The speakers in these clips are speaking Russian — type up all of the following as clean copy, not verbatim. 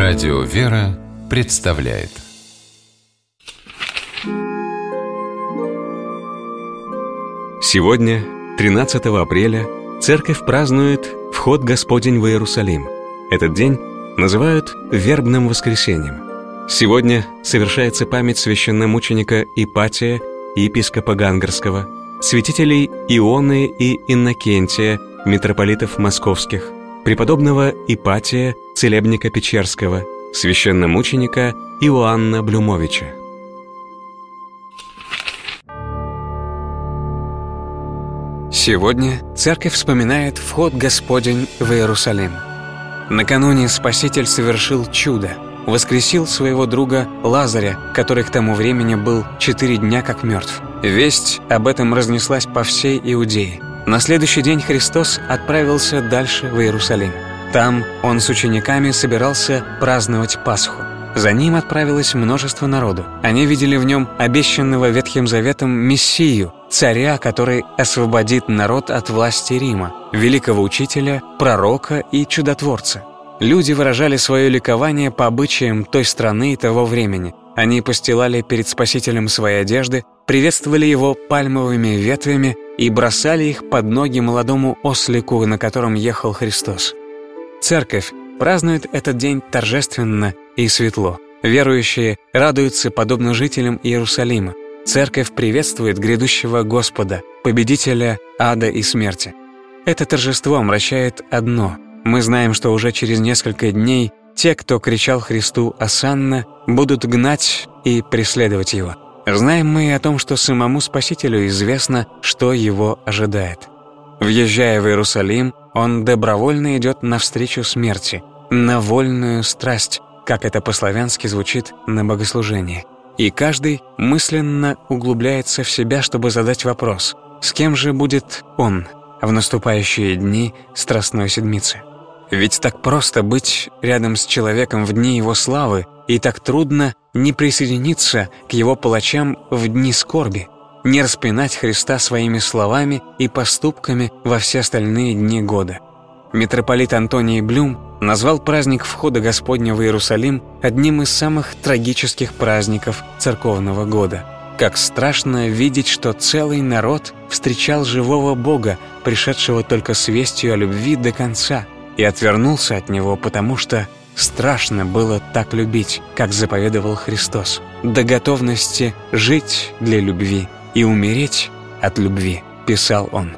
Радио «Вера» представляет. Сегодня, 13 апреля, Церковь празднует Вход Господень в Иерусалим. Этот день называют Вербным воскресеньем. Сегодня совершается память священномученика Ипатия, епископа Гангарского, святителей Ионы и Иннокентия, митрополитов московских, преподобного Ипатия, целебника Печерского, священномученика Иоанна Блюмовича. Сегодня Церковь вспоминает Вход Господень в Иерусалим. Накануне Спаситель совершил чудо, воскресил своего друга Лазаря, который к тому времени был 4 дня как мертв. Весть об этом разнеслась по всей Иудее. На следующий день Христос отправился дальше в Иерусалим. Там он с учениками собирался праздновать Пасху. За ним отправилось множество народу. Они видели в нем обещанного Ветхим Заветом Мессию, царя, который освободит народ от власти Рима, великого учителя, пророка и чудотворца. Люди выражали свое ликование по обычаям той страны и того времени. Они постилали перед Спасителем свои одежды, приветствовали его пальмовыми ветвями и бросали их под ноги молодому ослику, на котором ехал Христос. Церковь празднует этот день торжественно и светло. Верующие радуются подобно жителям Иерусалима. Церковь приветствует грядущего Господа, победителя ада и смерти. Это торжество омрачает одно. Мы знаем, что уже через несколько дней те, кто кричал Христу «Осанна», будут гнать и преследовать его. Знаем мы и о том, что самому Спасителю известно, что его ожидает. Въезжая в Иерусалим, он добровольно идет навстречу смерти, на вольную страсть, как это по-славянски звучит на богослужении. И каждый мысленно углубляется в себя, чтобы задать вопрос: с кем же будет он в наступающие дни Страстной Седмицы? Ведь так просто быть рядом с человеком в дни его славы, и так трудно не присоединиться к его палачам в дни скорби, не распинать Христа своими словами и поступками во все остальные дни года. Митрополит Антоний Блюм назвал праздник Входа Господня в Иерусалим одним из самых трагических праздников церковного года. Как страшно видеть, что целый народ встречал живого Бога, пришедшего только с вестью о любви до конца, и отвернулся от Него, потому что страшно было так любить, как заповедовал Христос, до готовности жить для любви и умереть от любви, писал он.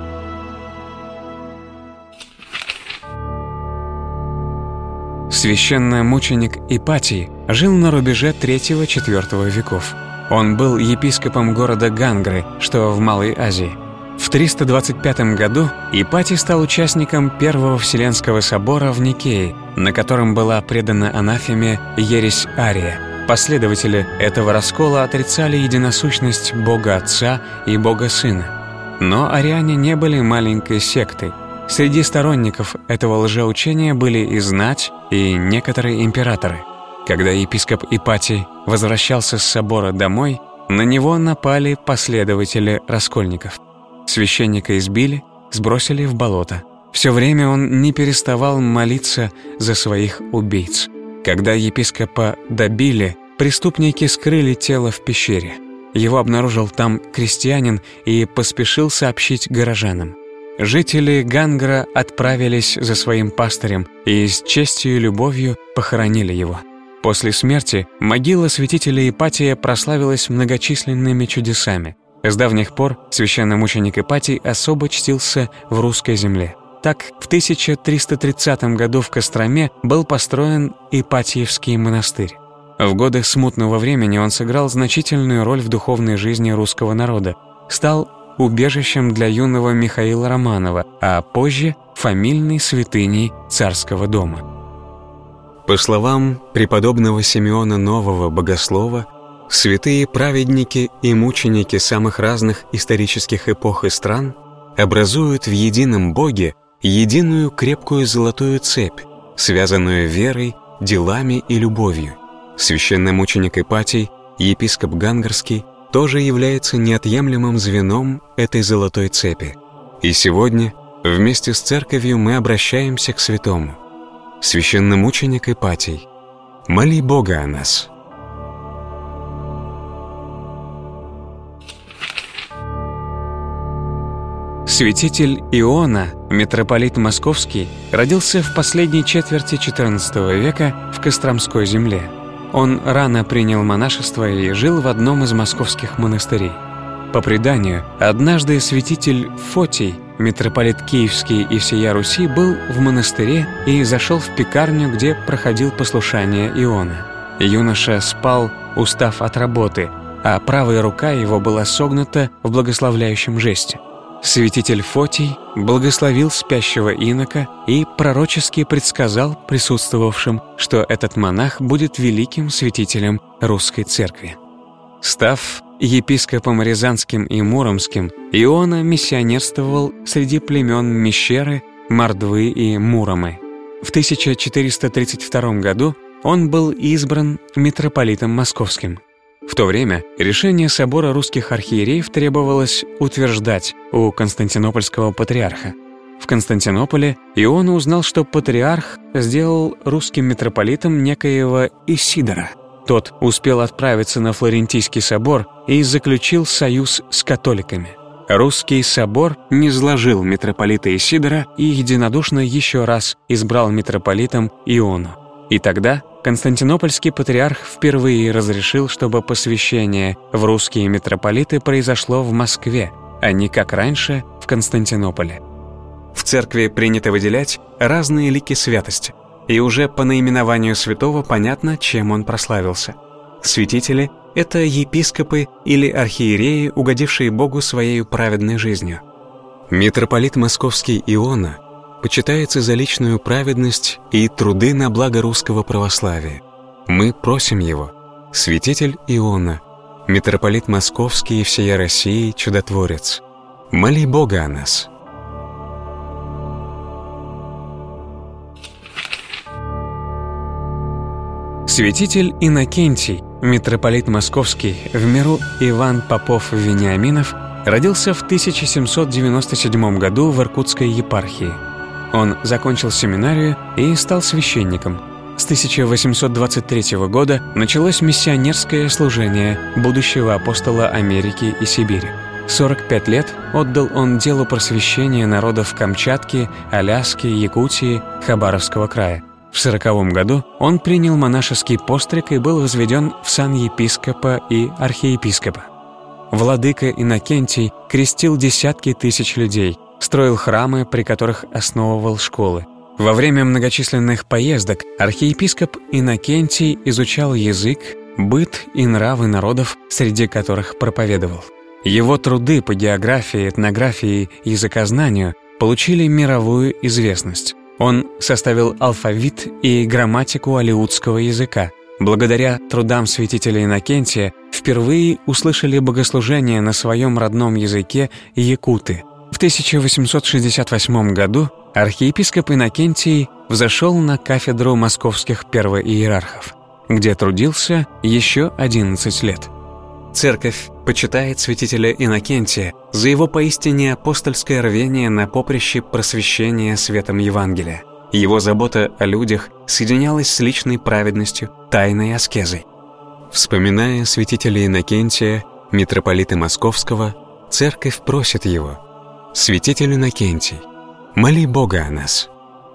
Священномученик Ипатий жил на рубеже III-IV веков. Он был епископом города Гангры, что в Малой Азии. В 325 году Ипатий стал участником Первого Вселенского собора в Никее, на котором была предана анафеме ересь Ария. Последователи этого раскола отрицали единосущность Бога Отца и Бога Сына. Но ариане не были маленькой сектой. Среди сторонников этого лжеучения были и знать, и некоторые императоры. Когда епископ Ипатий возвращался с собора домой, на него напали последователи раскольников. Священника избили, сбросили в болото. Все время он не переставал молиться за своих убийц. Когда епископа добили, преступники скрыли тело в пещере. Его обнаружил там крестьянин и поспешил сообщить горожанам. Жители Гангра отправились за своим пастырем и с честью и любовью похоронили его. После смерти могила святителя Ипатия прославилась многочисленными чудесами. С давних пор священномученик Ипатий особо чтился в русской земле. Так, в 1330 году в Костроме был построен Ипатьевский монастырь. В годы смутного времени он сыграл значительную роль в духовной жизни русского народа, стал убежищем для юного Михаила Романова, а позже фамильной святыней царского дома. По словам преподобного Симеона Нового Богослова, святые праведники и мученики самых разных исторических эпох и стран образуют в едином Боге единую крепкую золотую цепь, связанную верой, делами и любовью. Священномученик Ипатий, епископ Гангарский, тоже является неотъемлемым звеном этой золотой цепи. И сегодня вместе с церковью мы обращаемся к святому. Священномученик Ипатий, Моли Бога о нас. Святитель Иона, митрополит Московский, родился в последней четверти XIV века в Костромской земле. Он рано принял монашество и жил в одном из московских монастырей. По преданию, однажды святитель Фотий, митрополит Киевский и всея Руси, был в монастыре и зашел в пекарню, где проходил послушание Иона. Юноша спал, устав от работы, а правая рука его была согнута в благословляющем жесте. Святитель Фотий благословил спящего инока и пророчески предсказал присутствовавшим, что этот монах будет великим святителем русской церкви. Став епископом Рязанским и Муромским, Иона миссионерствовал среди племен Мещеры, Мордвы и Муромы. В 1432 году он был избран митрополитом Московским. В то время решение собора русских архиереев требовалось утверждать у константинопольского патриарха. В Константинополе Иона узнал, что патриарх сделал русским митрополитом некоего Исидора. Тот успел отправиться на Флорентийский собор и заключил союз с католиками. Русский собор низложил митрополита Исидора и единодушно еще раз избрал митрополитом Иону. И тогда Константинопольский патриарх впервые разрешил, чтобы посвящение в русские митрополиты произошло в Москве, а не как раньше в Константинополе. В церкви принято выделять разные лики святости, и уже по наименованию святого понятно, чем он прославился. Святители — это епископы или архиереи, угодившие Богу своей праведной жизнью. Митрополит Московский Иона почитается за личную праведность и труды на благо русского православия. Мы просим его, святитель Иона, митрополит Московский и всея России, чудотворец, моли Бога о нас. Святитель Иннокентий, митрополит Московский, в миру Иван Попов-Вениаминов, родился в 1797 году в Иркутской епархии. Он закончил семинарию и стал священником. С 1823 года началось миссионерское служение будущего апостола Америки и Сибири. 45 лет отдал он делу просвещения народов Камчатки, Аляски, Якутии, Хабаровского края. В 40 году он принял монашеский постриг и был возведен в сан епископа и архиепископа. Владыка Иннокентий крестил десятки тысяч людей, строил храмы, при которых основывал школы. Во время многочисленных поездок архиепископ Иннокентий изучал язык, быт и нравы народов, среди которых проповедовал. Его труды по географии, этнографии и языкознанию получили мировую известность. Он составил алфавит и грамматику алеутского языка. Благодаря трудам святителя Иннокентия впервые услышали богослужение на своем родном языке якуты. В 1868 году архиепископ Иннокентий взошел на кафедру московских первоиерархов, где трудился еще 11 лет. Церковь почитает святителя Иннокентия за его поистине апостольское рвение на поприще просвещения светом Евангелия. Его забота о людях соединялась с личной праведностью, тайной аскезой. Вспоминая святителя Иннокентия, митрополита Московского, церковь просит его: «Святитель Иннокентий, моли Бога о нас».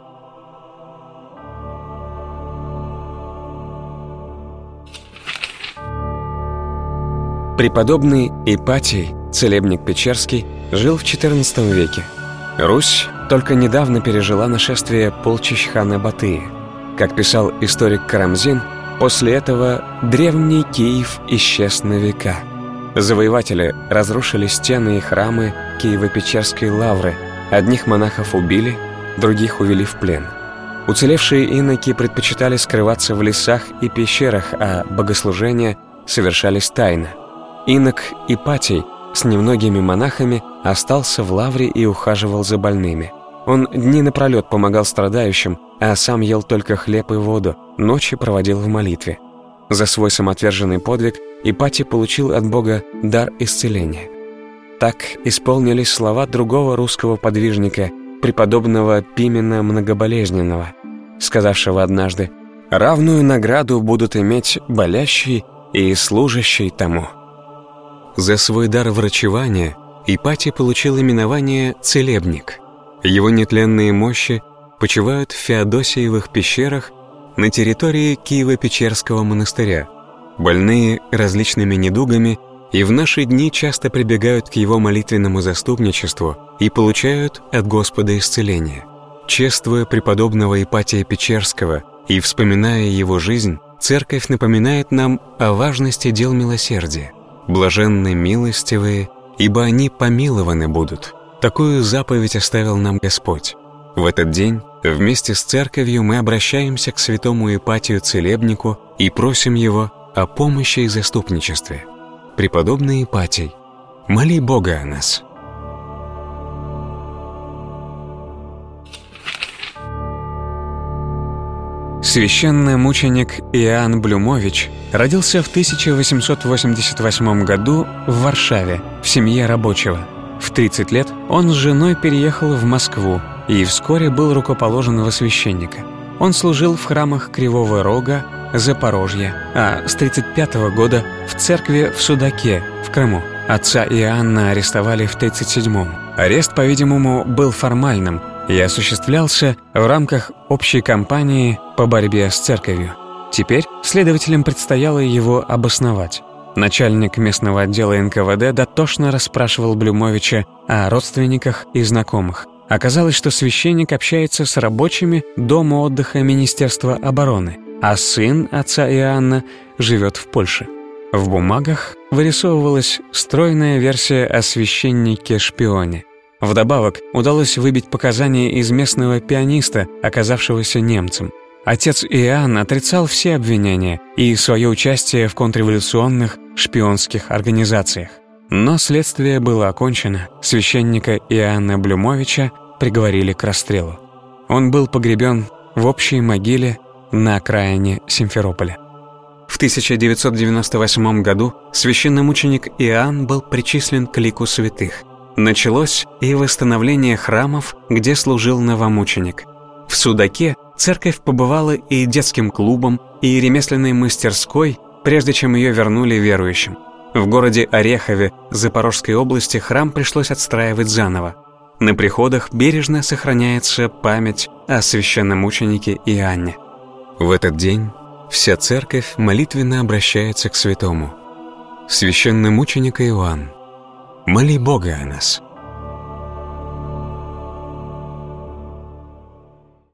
Преподобный Ипатий, целебник Печерский, жил в XIV веке. Русь только недавно пережила нашествие полчищ хана Батыя. Как писал историк Карамзин, после этого древний Киев исчез на века. Завоеватели разрушили стены и храмы Киево-Печерской лавры. Одних монахов убили, других увели в плен. Уцелевшие иноки предпочитали скрываться в лесах и пещерах, а богослужения совершались тайно. Инок Ипатий с немногими монахами остался в лавре и ухаживал за больными. Он дни напролет помогал страдающим, а сам ел только хлеб и воду, ночи проводил в молитве. За свой самоотверженный подвиг Ипатий получил от Бога дар исцеления. Так исполнились слова другого русского подвижника, преподобного Пимена Многоболезненного, сказавшего однажды: Равную награду будут иметь болящий и служащий тому». За свой дар врачевания Ипатий получил именование «целебник». Его нетленные мощи почивают в Феодосиевых пещерах на территории Киево-Печерского монастыря. Больные различными недугами и в наши дни часто прибегают к его молитвенному заступничеству и получают от Господа исцеление. Чествуя преподобного Ипатия Печерского и вспоминая его жизнь, Церковь напоминает нам о важности дел милосердия. «Блаженны милостивые, ибо они помилованы будут». Такую заповедь оставил нам Господь. В этот день вместе с Церковью мы обращаемся к святому Ипатию Целебнику и просим его о помощи и заступничестве. Преподобный Ипатий, моли Бога о нас. Священномученик Иоанн Блюмович родился в 1888 году в Варшаве в семье рабочего. В 30 лет он с женой переехал в Москву и вскоре был рукоположен во священника. Он служил в храмах Кривого Рога, Запорожья, а с 1935 года в церкви в Судаке, в Крыму. Отца Иоанна арестовали в 1937-м. Арест, по-видимому, был формальным и осуществлялся в рамках общей кампании по борьбе с церковью. Теперь следователям предстояло его обосновать. Начальник местного отдела НКВД дотошно расспрашивал Блюмовича о родственниках и знакомых. Оказалось, что священник общается с рабочими дома отдыха Министерства обороны, а сын отца Иоанна живет в Польше. В бумагах вырисовывалась стройная версия о священнике-шпионе. Вдобавок удалось выбить показания из местного пианиста, оказавшегося немцем. Отец Иоанн отрицал все обвинения и свое участие в контрреволюционных шпионских организациях. Но следствие было окончено, священника Иоанна Блюмовича приговорили к расстрелу. Он был погребен в общей могиле на окраине Симферополя. В 1998 году священномученик Иоанн был причислен к лику святых. Началось и восстановление храмов, где служил новомученик. В Судаке церковь побывала и детским клубом, и ремесленной мастерской, прежде чем ее вернули верующим. В городе Орехове Запорожской области храм пришлось отстраивать заново. На приходах бережно сохраняется память о священномученике Иоанне. В этот день вся церковь молитвенно обращается к святому. Священномученик Иоанн, моли Бога о нас.